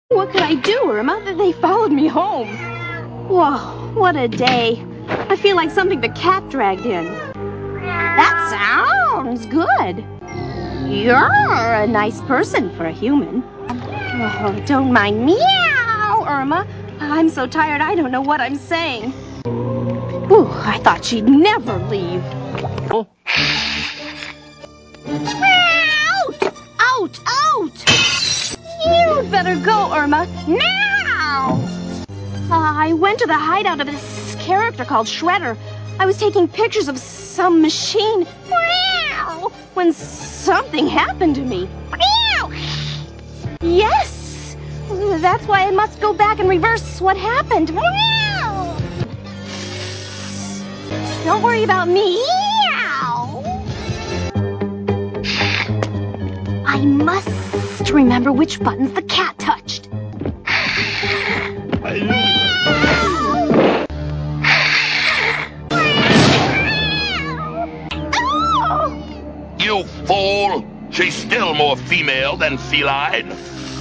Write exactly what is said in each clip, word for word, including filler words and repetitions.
What could I do, Irma? They followed me home. Whoa, what a day. I feel like something the cat dragged in. That sounds good. You're a nice person for a human. Oh, don't mind meow, Irma. I'm so tired I don't know what I'm saying. Ooh, I thought she'd never leave. Oh. Out! Out! Out! You'd better go, Irma. Now! Uh, I went to the hideout of this character called Shredder. I was taking pictures of some machine. Wow! When something happened to me. Wow! Yes! That's why I must go back and reverse what happened. Wow! Don't worry about me. I must remember which buttons the cat touched. You fool! She's still more female than feline.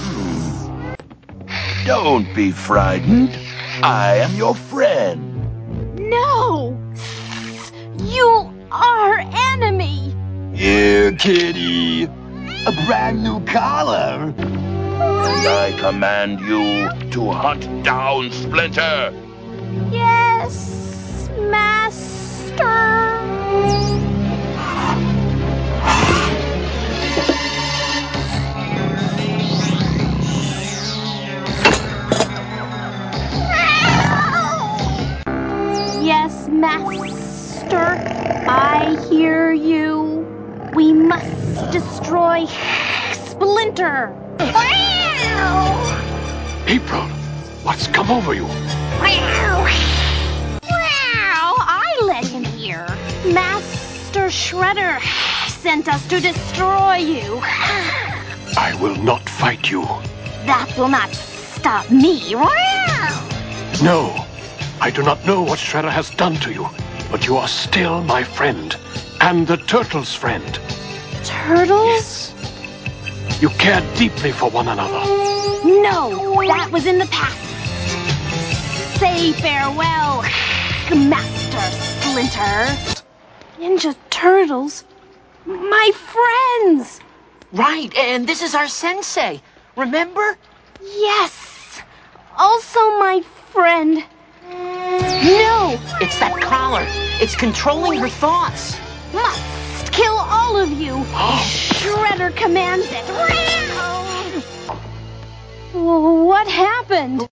Don't be frightened. I am your friend. No! You are enemy! Here, kitty. A brand new collar. And I command you to hunt down Splinter. Yes, master. Yes, master. I hear you. We must destroy Splinter. April, what's come over you? Wow, I let him here. Master Shredder sent us to destroy you. I will not fight you. That will not stop me. No, I do not know what Shredder has done to you, but you are still my friend, and the Turtles' friend. Turtles? Yes. You care deeply for one another. No, that was in the past. Say farewell, Master Splinter. Ninja Turtles? My friends! Right, and this is our sensei. Remember? Yes. Also my friend. No! It's that collar. It's controlling her thoughts. Must kill all of you. Shredder commands it. What happened?